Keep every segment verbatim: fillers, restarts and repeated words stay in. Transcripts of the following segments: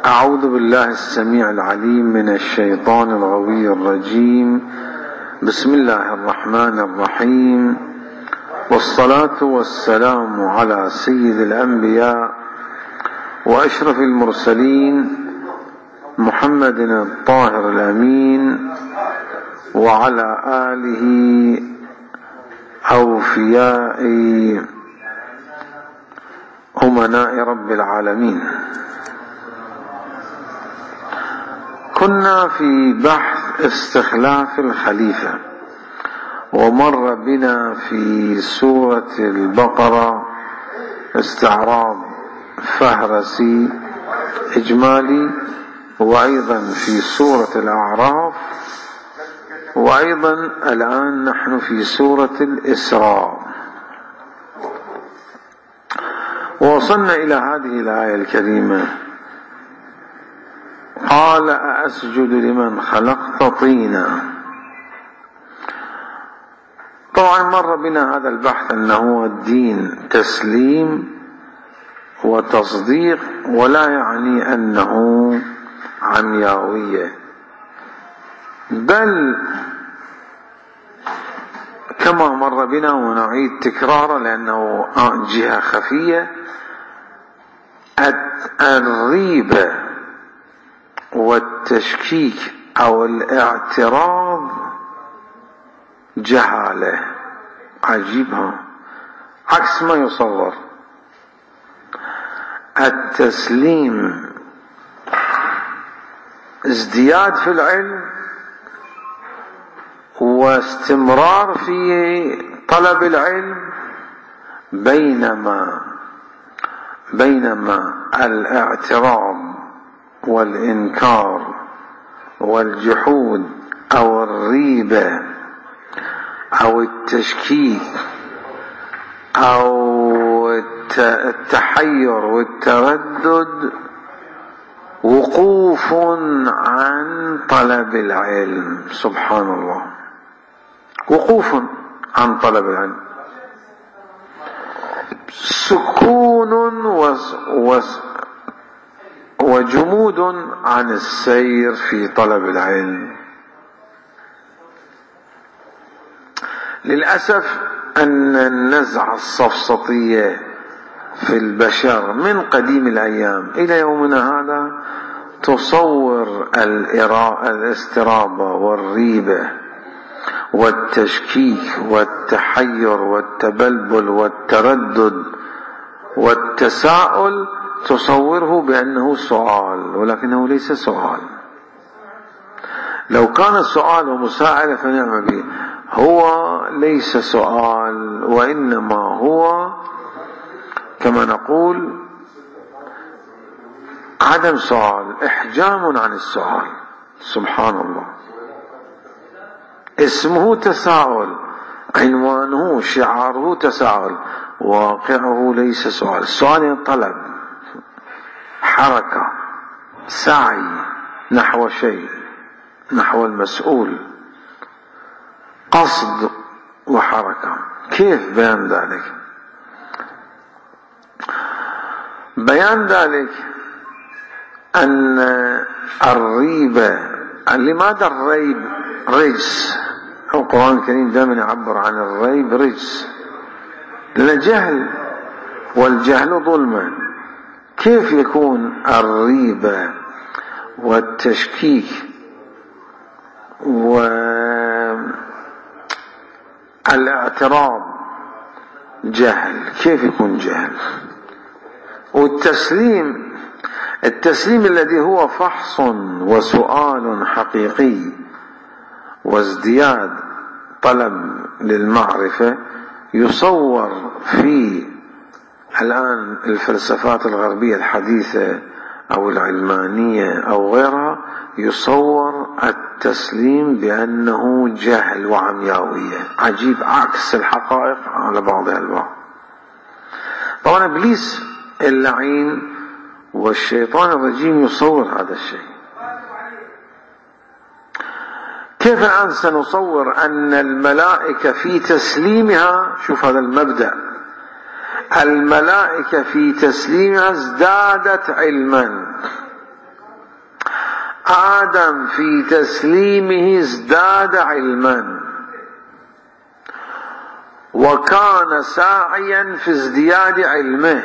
أعوذ بالله السميع العليم من الشيطان الغوي الرجيم. بسم الله الرحمن الرحيم، والصلاة والسلام على سيد الأنبياء وأشرف المرسلين محمد الطاهر الأمين وعلى آله أوفياء أمناء رب العالمين. كنا في بحث استخلاف الخليفة، ومر بنا في سورة البقرة استعراض فهرسي إجمالي، وأيضا في سورة الأعراف، وأيضا الآن نحن في سورة الإسراء. ووصلنا إلى هذه الآية الكريمة: قال أأسجد لمن خلقت طينا. طبعا مر بنا هذا البحث أنه الدين تسليم وتصديق، ولا يعني أنه عمياوية، بل كما مر بنا ونعيد تكراره لأنه جهة خفية: الريبة والتشكيك أو الاعتراض جهالة. عجيبها، عكس ما يصور. التسليم ازدياد في العلم واستمرار في طلب العلم، بينما بينما الاعتراض والإنكار والجحود أو الريبة أو التشكيك أو التحير والتردد وقوف عن طلب العلم. سبحان الله، وقوف عن طلب العلم، سكون وجمود عن السير في طلب العلم. للأسف أن النزعة السفسطية في البشر من قديم الأيام إلى يومنا هذا تصور الاسترابة والريبة والتشكيك والتحير والتبلبل والتردد والتساؤل، تصوره بأنه سؤال، ولكنه ليس سؤال. لو كان السؤال ومساعدة فنعم به، هو ليس سؤال، وإنما هو كما نقول عدم سؤال، إحجام عن السؤال. سبحان الله، اسمه تساؤل، عنوانه شعاره تساؤل، واقعه ليس سؤال. السؤال طلب، حركة، سعي نحو شيء، نحو المسؤول، قصد وحركة. كيف بيان ذلك؟ بيان ذلك أن الريبة، لماذا الريب رجس؟ القرآن الكريم دائما يعبر عن الريب رجس، لأن جهل، والجهل ظلمة. كيف يكون الريبة والتشكيك والاعتراض جهل؟ كيف يكون جهل؟ والتسليم، التسليم الذي هو فحص وسؤال حقيقي وازدياد طلب للمعرفة، يصور في الآن الفلسفات الغربية الحديثة أو العلمانية أو غيرها، يصور التسليم بأنه جهل وعمياوية. عجيب، عكس الحقائق على بعضها البعض. طبعا إبليس اللعين والشيطان الرجيم يصور هذا الشيء. كيف الآن سنصور أن الملائكة في تسليمها، شوف هذا المبدأ، الملائكة في تسليمها ازدادت علما آدم في تسليمه ازداد علما، وكان ساعيا في ازدياد علمه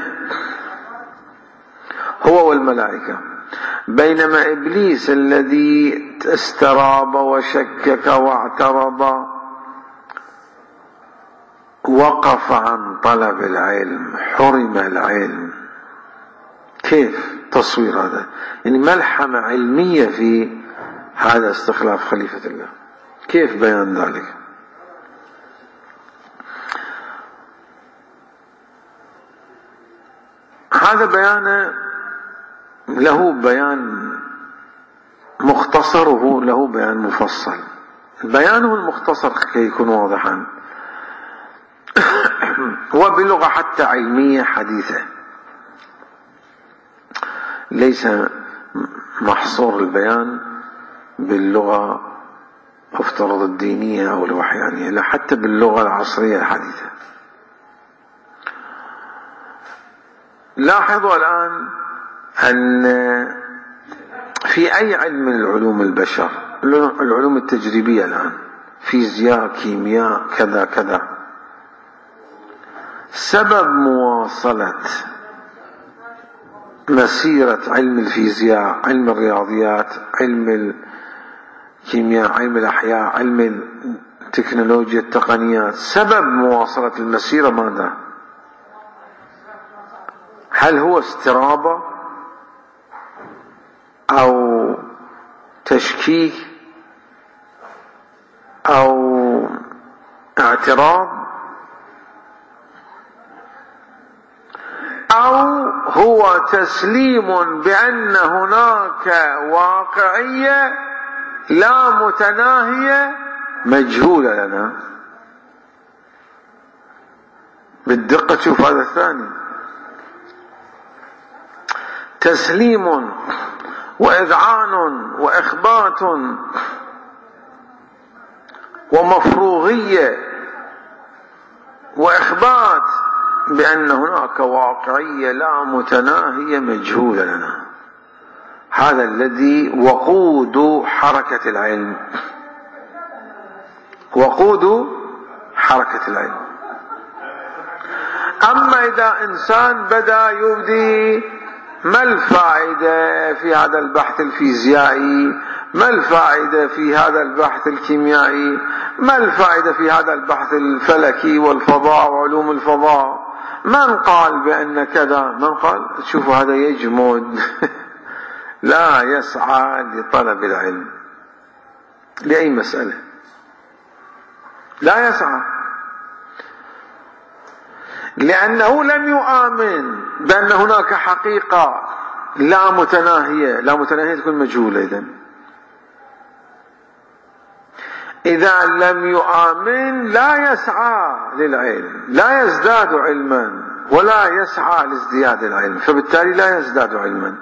هو والملائكة، بينما إبليس الذي استراب وشكك واعترض وقف عن طلب العلم، حرم العلم. كيف تصوير هذا؟ يعني ملحمة علمية في هذا استخلاف خليفة الله، كيف بيان ذلك؟ هذا بيان له بيان مختصر وهو له بيان مفصل. بيانه المختصر كي يكون واضحا وبلغة حتى علمية حديثة، ليس محصور البيان باللغة افترض الدينية أو الوحيانية، لا، حتى باللغة العصرية الحديثة. لاحظوا الآن أن في أي علم من العلوم البشر، العلوم التجريبية الآن، فيزياء، كيمياء، كذا كذا، سبب مواصلة مسيرة علم الفيزياء، علم الرياضيات، علم الكيمياء، علم الأحياء، علم التكنولوجيا، التقنيات، سبب مواصلة المسيرة ماذا؟ هل هو استرابة أو تشكيك أو اعتراض، أو هو تسليم بأن هناك واقعية لا متناهية مجهولة لنا؟ بالدقة شوف هذا الثاني، تسليم وإذعان وإخبات ومفروغية وإخبات بأن هناك واقعية لا متناهية مجهولة لنا. هذا الذي وقود حركة العلم، وقود حركة العلم. أما إذا إنسان بدأ يبدي ما الفائدة في هذا البحث الفيزيائي، ما الفائدة في هذا البحث الكيميائي، ما الفائدة في هذا البحث الفلكي والفضاء وعلوم الفضاء، من قال بأن كذا، من قال، شوفوا هذا يجمد لا يسعى لطلب العلم لأي مسألة، لا يسعى، لأنه لم يؤمن بأن هناك حقيقة لا متناهية، لا متناهية تكون مجهولة. إذن إذا لم يؤمن لا يسعى للعلم، لا يزداد علما ولا يسعى لازدياد العلم، فبالتالي لا يزداد علما.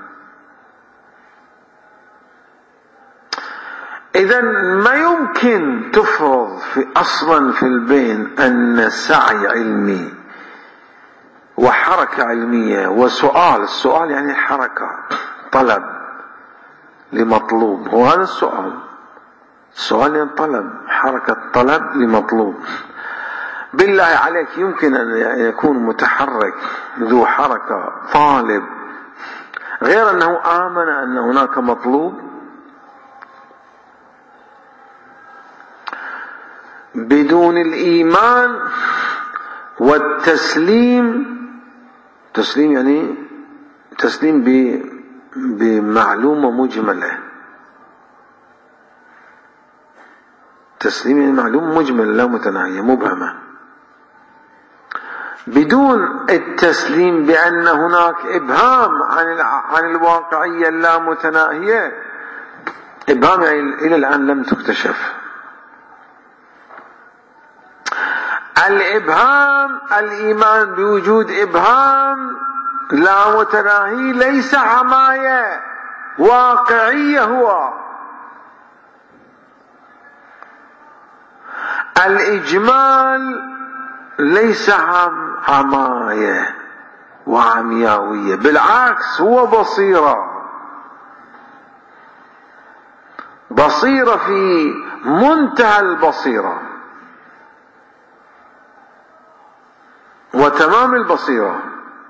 إذن ما يمكن تفرض في أصلا في البين أن سعي علمي وحركة علمية وسؤال، السؤال يعني حركة، طلب لمطلوب، هو هذا السؤال، السؤال يعني طلب، حركة طلب لمطلوب. بالله عليك يمكن أن يكون متحرك ذو حركة طالب غير أنه آمن أن هناك مطلوب؟ بدون الإيمان والتسليم، تسليم يعني تسليم بمعلومة مجملة، تسليم يعني معلومة مجملة لا متناهية مبهمة، بدون التسليم بأن هناك إبهام عن عن الواقعية اللا متناهية، إبهام يعني إلى الآن لم تكتشف. الإبهام، الإيمان بوجود إبهام لا متناهي ليس عماية واقعية، هو الإجمال ليس عم عماية وعمياوية، بالعكس هو بصيرة. بصيرة في منتهى البصيرة وتمام البصيرة.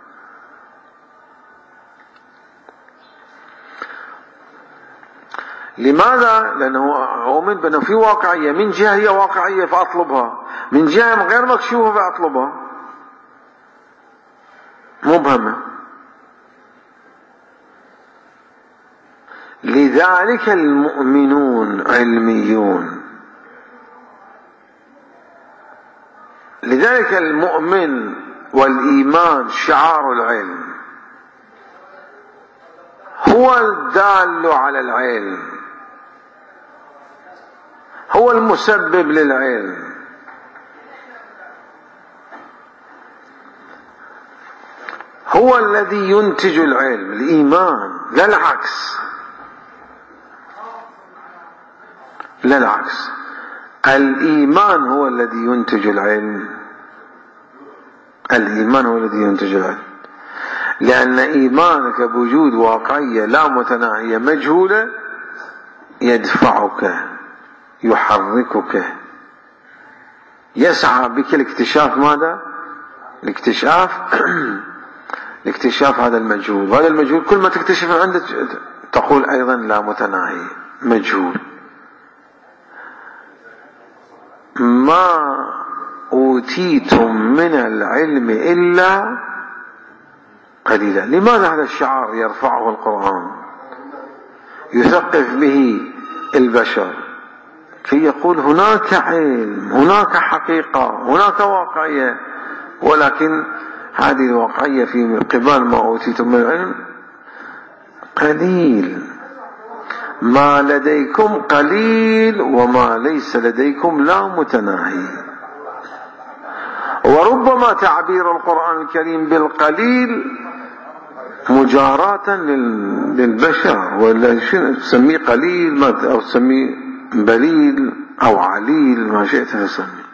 لماذا؟ لأنه أؤمن بأنه في واقعية، من جهة هي واقعية فأطلبها، من جهة غير مكشوفة فأطلبها، مبهمة. لذلك المؤمنون علميون، لذلك المؤمن والإيمان شعار العلم، هو الدال على العلم، هو المسبب للعلم، هو الذي ينتج العلم. الإيمان لا العكس، لا العكس، الإيمان هو الذي ينتج العلم، الإيمان هو الذي ينتج العلم، لأن إيمانك بوجود واقعية لا متناهية مجهولة يدفعك، يحركك، يسعى بك لاكتشاف ماذا؟ لاكتشاف لاكتشاف هذا المجهول. وهذا المجهول كل ما تكتشف عنده تقول أيضا لا متناهي مجهول. ما أوتيتم من العلم إلا قليلا. لماذا هذا الشعار يرفعه القرآن يثقف به البشر؟ كي يقول هناك علم، هناك حقيقة، هناك واقعية، ولكن هذه الواقعية في قبال ما أوتيتم من العلم قليل. ما لديكم قليل وما ليس لديكم لا متناهي. وربما تعبير القرآن الكريم بالقليل مجاراة للبشر، ولا شنو تسميه قليل أو تسميه بليل أو عليل، ما شئت تسميه.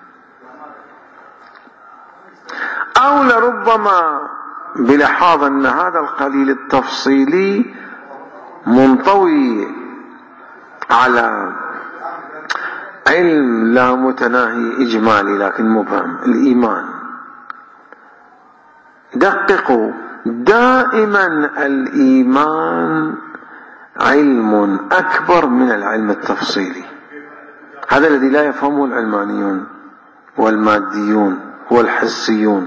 أو لربما بلحاظ أن هذا القليل التفصيلي منطوي على علم لا متناهي إجمالي لكن مبهم. الإيمان دققوا، دائما الإيمان علم أكبر من العلم التفصيلي. هذا الذي لا يفهمه العلمانيون والماديون والحسيون.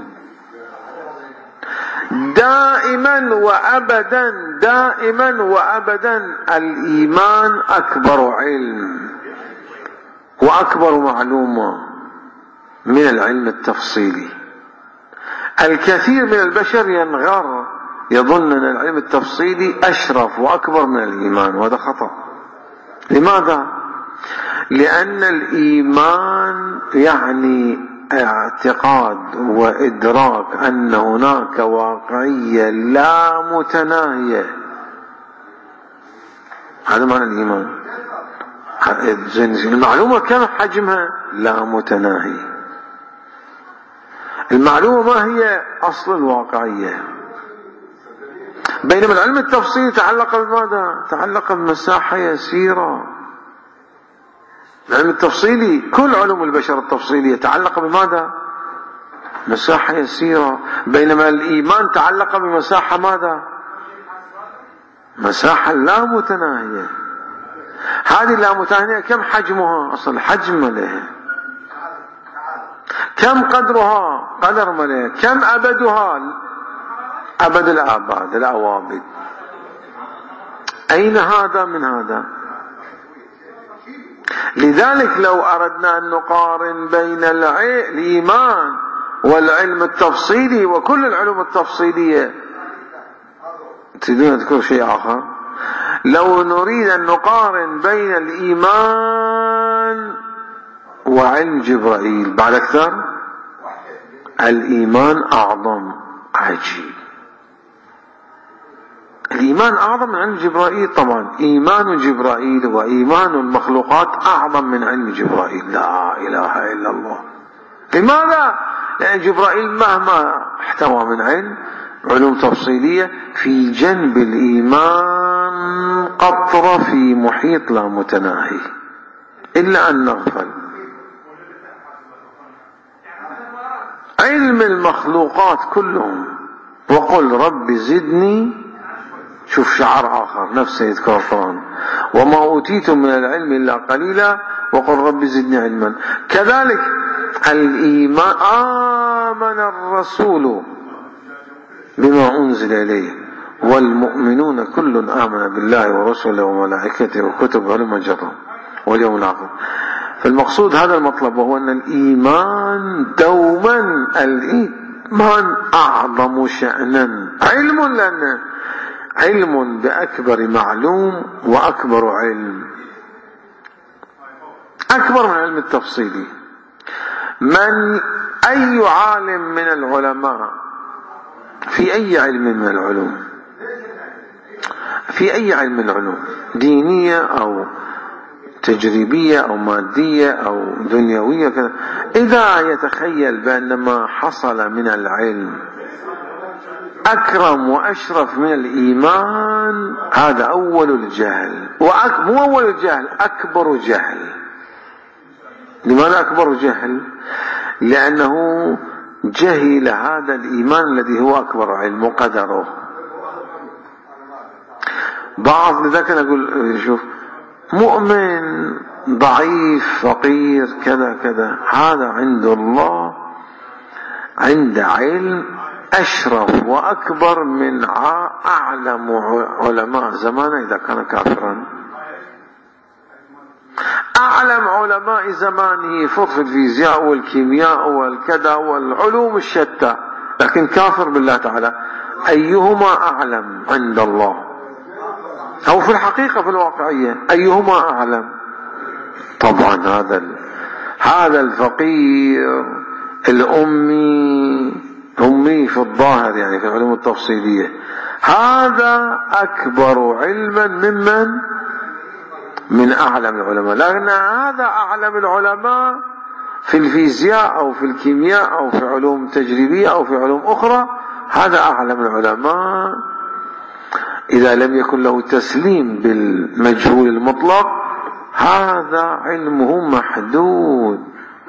دائما وأبدا، دائما وأبدا الإيمان أكبر علم وأكبر معلومة من العلم التفصيلي. الكثير من البشر ينغر يظن أن العلم التفصيلي أشرف وأكبر من الإيمان، وهذا خطأ. لماذا؟ لأن الإيمان يعني اعتقاد وإدراك أن هناك واقعية لا متناهية. هذا معنى الإيمان. المعلومة كم حجمها؟ لا متناهي. المعلومة ما هي أصل الواقعية. بينما العلم التفصيلي تعلق بماذا؟ تعلق بمساحة يسيرة. العلم التفصيلي كل علوم البشر التفصيلية تعلق بماذا؟ مساحة يسيرة. بينما الإيمان تعلق بمساحة ماذا؟ مساحة لا متناهية. هذه اللا متناهية كم حجمها؟ أصل حجم لها. كم قدرها؟ قدر ملئ. كم أبدها؟ أبد الآباد الأوابد. أين هذا من هذا؟ لذلك لو أردنا أن نقارن بين الإيمان والعلم التفصيلي وكل العلوم التفصيلية، تريدون تذكروا شيء آخر؟ لو نريد أن نقارن بين الإيمان وعلم جبرائيل بعد أكثر، الإيمان أعظم. عجيب. الإيمان أعظم من علم جبرائيل. طبعا إيمان جبرائيل وإيمان المخلوقات أعظم من علم جبرائيل. لا إله إلا الله. لماذا؟ لأن جبرائيل مهما احتوى من علم علوم تفصيلية، في جنب الإيمان قطر نخوض في محيط لا متناهي إلا أن نغفل. علم المخلوقات كلهم، وقل رب زدني، شوف شعر آخر نفسه يذكر القرآن، وما أوتيتم من العلم إلا قليلا وقل رب زدني علما. كذلك الإيمان، آمن الرسول بما أنزل إليه والمؤمنون كل آمن بالله ورسوله وملائكته وكتبه لما جرى واليوم الآخر. فالمقصود هذا المطلب، وهو أن الإيمان دوما، الإيمان أعظم شأنا. علم، لأن علم بأكبر معلوم وأكبر علم، أكبر من علم التفصيلي. من أي عالم من العلماء في أي علم من العلوم، في أي علم من العلوم، دينية أو تجريبية أو مادية أو دنيوية كذا، إذا يتخيل بأن ما حصل من العلم أكرم وأشرف من الإيمان، هذا أول الجهل. مو أول الجهل، أكبر جهل. لماذا أكبر جهل؟ لأنه جهل هذا الإيمان الذي هو أكبر علم وقدره. بعض لذلك نقول شوف، مؤمن ضعيف فقير كذا كذا، هذا عند الله عند علم أشرف وأكبر من أعلم علماء زمانه إذا كان كافرا. أعلم علماء زمانه في الفيزياء والكيمياء والكذا والعلوم الشتى، لكن كافر بالله تعالى، أيهما أعلم عند الله؟ أو في الحقيقة في الواقعية أيهما أعلم؟ طبعا هذا هذا الفقير الأمي، أمي في الظاهر يعني في العلوم التفصيلية، هذا أكبر علما ممن من أعلم العلماء، لأن هذا أعلم العلماء في الفيزياء أو في الكيمياء أو في علوم تجريبية أو في علوم أخرى، هذا أعلم العلماء إذا لم يكن له تسليم بالمجهول المطلق، هذا علمه محدود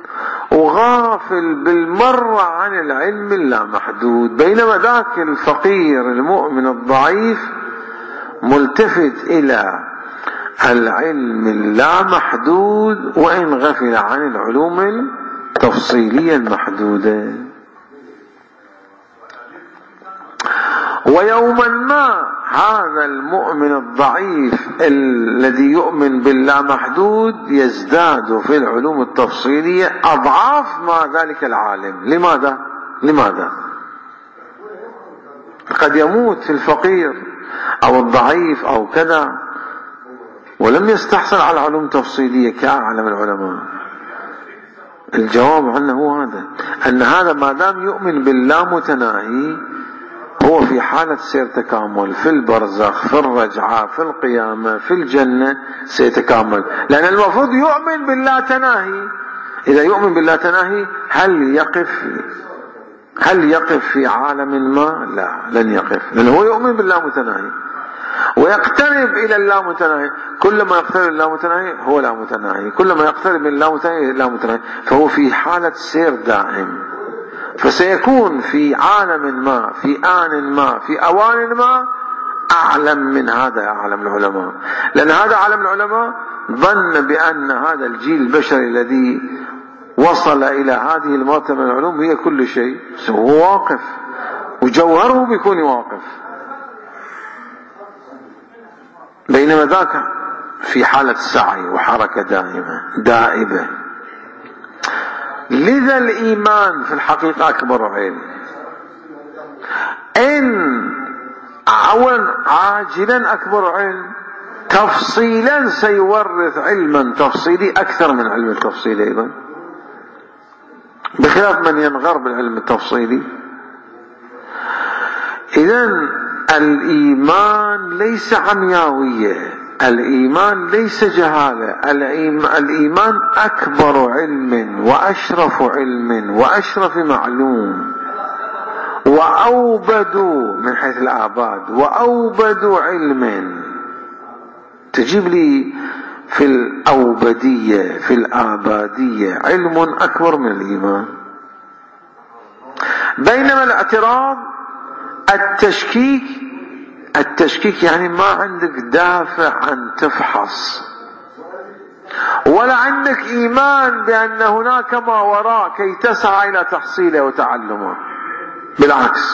وغافل بالمرة عن العلم اللامحدود. بينما ذاك الفقير المؤمن الضعيف ملتفت إلى العلم اللامحدود وإن غفل عن العلوم التفصيلية المحدودة. ويوما ما هذا المؤمن الضعيف الذي يؤمن باللامحدود يزداد في العلوم التفصيلية أضعاف ما ذلك العالم. لماذا؟ لماذا؟ قد يموت الفقير أو الضعيف أو كذا ولم يستحصل على علوم تفصيلية كأعلم العلماء. الجواب عنه هو هذا، أن هذا ما دام يؤمن باللامتناهي هو في حالة سير تكامل في البرزخ، في الرجعة، في القيامة، في الجنة سيتكامل، لأن المفروض يؤمن بالله تناهي. إذا يؤمن بالله تناهي هل يقف هل يقف في عالم ما؟ لا، لن يقف، لأنه هو يؤمن بالله متناهي ويقترب إلى الله متناهي. كلما يقترب إلى الله متناهي هو لا متناهي، كلما يقترب من الله متناهي لا متناهي، فهو في حالة سير دائم. فسيكون في عالم ما، في آن ما، في أوان ما أعلم من هذا أعلم العلماء، لأن هذا أعلم العلماء ظن بأن هذا الجيل البشري الذي وصل إلى هذه المرتبة من العلوم هي كل شيء، هو واقف وجوهره بيكون واقف، بينما ذاك في حالة سعي وحركة دائمة دائبة. لذا الإيمان في الحقيقة أكبر علم. إن أولا عاجلا أكبر علم، تفصيلا سيورث علما تفصيلي أكثر من علم التفصيل أيضا، بخلاف من ينغر بالعلم التفصيلي. إذن الإيمان ليس عمياوية، الإيمان ليس جهالة، الإيمان أكبر علم وأشرف علم وأشرف معلوم وأوبد من حيث الآباد وأوبد علم. تجيب لي في الأوبدية في الآبادية علم أكبر من الإيمان. بينما الاعتراض التشكيك التشكيك يعني ما عندك دافع أن تفحص، ولا عندك إيمان بأن هناك ما وراء كي تسعى إلى تحصيله وتعلمه. بالعكس،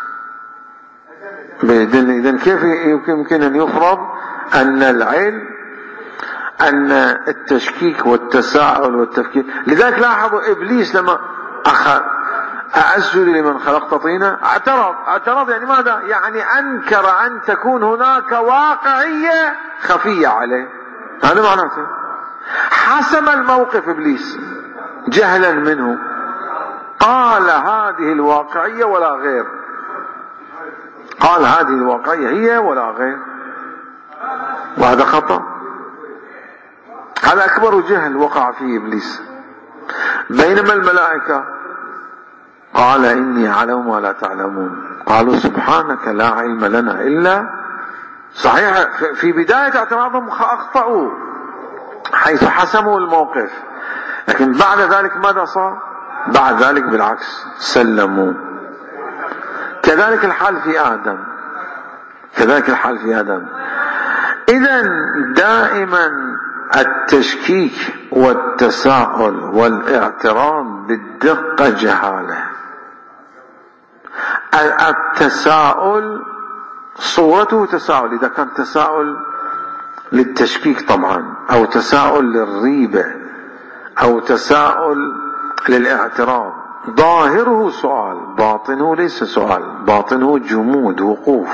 إذن كيف يمكن أن يفرض أن العلم أن التشكيك والتساؤل والتفكير؟ لذلك لاحظوا إبليس لما أخذ أأسجد لمن خلقت طينا اعترض اعترض يعني ماذا؟ يعني أنكر أن تكون هناك واقعية خفية عليه. هذا معناته حسم الموقف إبليس جهلا منه، قال هذه الواقعية ولا غير، قال هذه الواقعية هي ولا غير، وهذا خطأ. هذا أكبر جهل وقع فيه إبليس. بينما الملائكة قال إني أعلم ما لا تعلمون، قالوا سبحانك لا علم لنا إلا. صحيح في بداية اعتراضهم أخطأوا حيث حسموا الموقف، لكن بعد ذلك ماذا صار؟ بعد ذلك بالعكس سلموا. كذلك الحال في آدم كذلك الحال في آدم. إذن دائما التشكيك والتساؤل والاعتراض بالدقة جهالة. التساؤل صورته تساؤل، إذا كان تساؤل للتشكيك طبعا، أو تساؤل للريبة، أو تساؤل للاعتراض، ظاهره سؤال، باطنه ليس سؤال، باطنه جمود وقوف.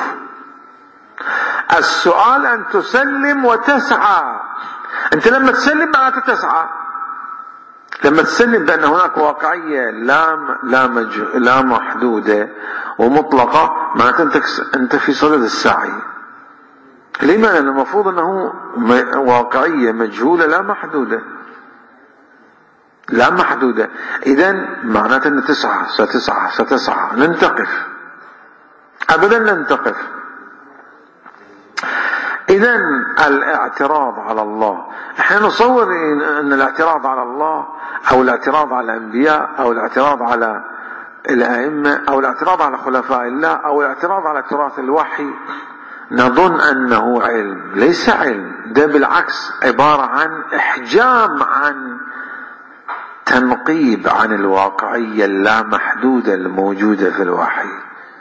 السؤال أن تسلم وتسعى. أنت لما تسلم معناته تسعى، لما تسلم بأن هناك واقعية لا لا مج... لا محدودة ومطلقة، معناته أنت أنت في صدد السعي. لما؟ لأن المفروض أنه واقعية مجهولة لا محدودة لا محدودة. إذن معناته أن تسعى ستسعى ستسعى لن تقف أبدا، لن تقف. إذن الاعتراض على الله، احنا نصور أن الاعتراض على الله أو الاعتراض على الأنبياء أو الاعتراض على الأئمة أو الاعتراض على خلفاء الله أو الاعتراض على تراث الوحي نظن أنه علم. ليس علم، ده بالعكس عبارة عن إحجام، عن تنقيب عن الواقعية اللامحدودة الموجودة في الوحي.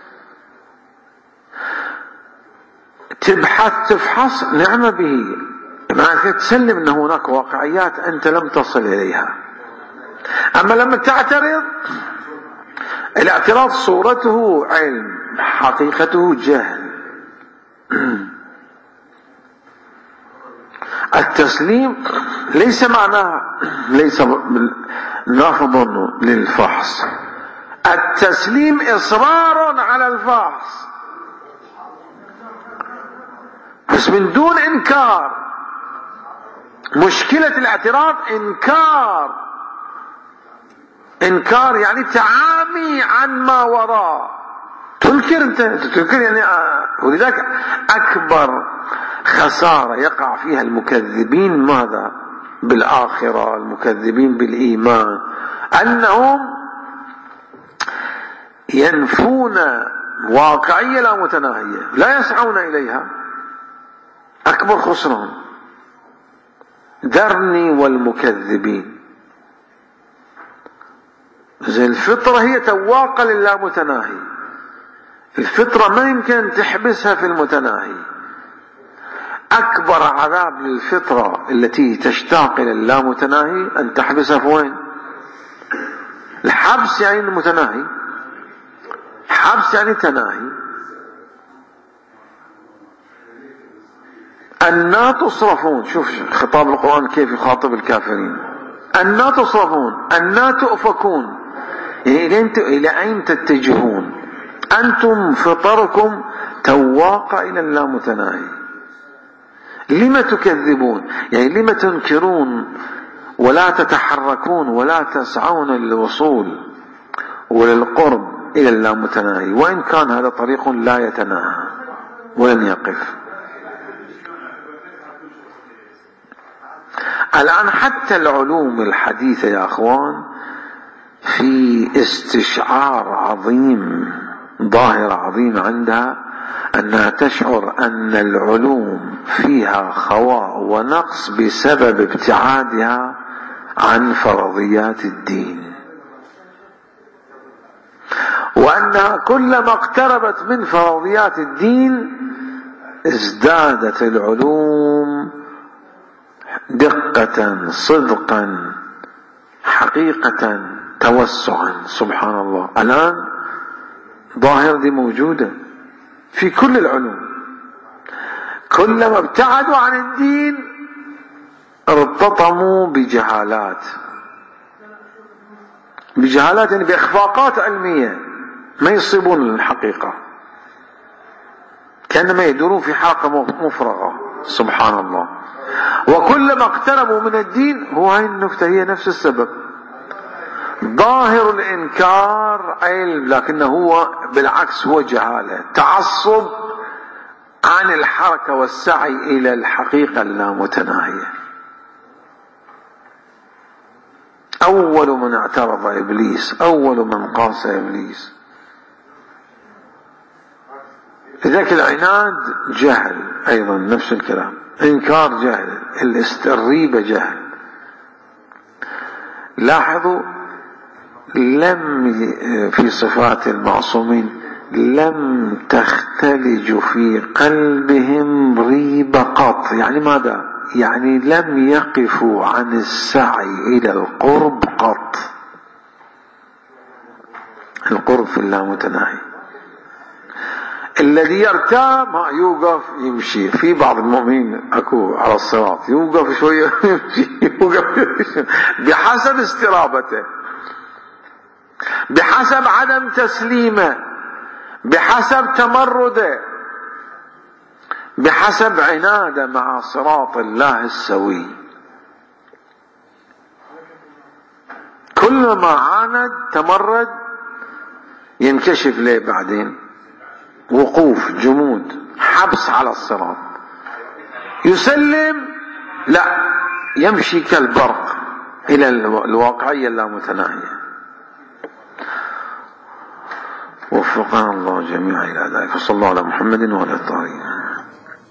تبحث تفحص نعم به، معناته تسلم أن هناك واقعيات أنت لم تصل إليها. أما لما تعترض، الاعتراض صورته علم، حقيقته جهل. التسليم ليس معناه ليس رفض للفحص، التسليم إصرار على الفحص بس من دون إنكار. مشكلة الاعتراض إنكار، إنكار يعني تعامي عن ما وراء، تنكر أنت تنكر يعني. ولذلك أكبر خسارة يقع فيها المكذبين ماذا؟ بالآخرة، المكذبين بالإيمان، أنهم ينفون واقعية لا متناهية، لا يسعون إليها. أكبر خسران. ذرني والمكذبين. زي الفطرة هي تواقة للا متناهي، الفطرة ما يمكن تحبسها في المتناهي. أكبر عذاب للفطرة التي تشتاق إلى اللامتناهي أن تحبسها في وين؟ الحبس يعني المتناهي، حبس يعني تناهي. أنا تصرفون، شوف خطاب القرآن كيف يخاطب الكافرين. أنا تصرفون، أنا تؤفكون، إلى أين تتجهون؟ أنتم فطركم تواقع إلى اللامتناهي، لما تكذبون؟ يعني لما تنكرون ولا تتحركون ولا تسعون للوصول وللقرب إلى اللامتناهي، وإن كان هذا طريق لا يتناهى ولن يقف. الآن حتى العلوم الحديثة يا أخوان في استشعار عظيم، ظاهرة عظيمة عندها أنها تشعر أن العلوم فيها خواء ونقص بسبب ابتعادها عن فرضيات الدين، وأنها كلما اقتربت من فرضيات الدين ازدادت العلوم دقة، صدقا، حقيقة، توسعا. سبحان الله. الآن ظاهرة دي موجودة في كل العلوم، كلما ابتعدوا عن الدين ارتطموا بجهالات، بجهالات يعني بإخفاقات علمية، ما يصيبون الحقيقة، كأنما يدورون في حلقة مفرغة. سبحان الله. وكلما اقتربوا من الدين، هو هاي النكتة هي نفس السبب، ظاهر الإنكار علم، لكنه هو بالعكس هو جهالة، تعصب عن الحركة والسعي إلى الحقيقة اللامتناهية. أول من اعترض إبليس، أول من قاس إبليس. لذلك العناد جهل أيضا، نفس الكلام، إنكار جهل، الريبة جهل. لاحظوا لم في صفات المعصومين لم تختلج في قلبهم ريبة قط. يعني ماذا؟ يعني لم يقفوا عن السعي إلى القرب قط، القرب في اللامتناهي. الذي يرتاب ما يوقف يمشي. في بعض المؤمنين اكو على الصراط يوقف شويه يمشي، يوقف بحسب استرابته، بحسب عدم تسليمه، بحسب تمرده، بحسب عناده مع صراط الله السوي. كلما عاند تمرد ينكشف ليه بعدين وقوف، جمود، حبس على الصراط. يسلم لا، يمشي كالبرق إلى الواقعية اللامتناهية. وفقنا الله جميعا إلى ذلك. صلى الله على محمد وعلى الطاهرين.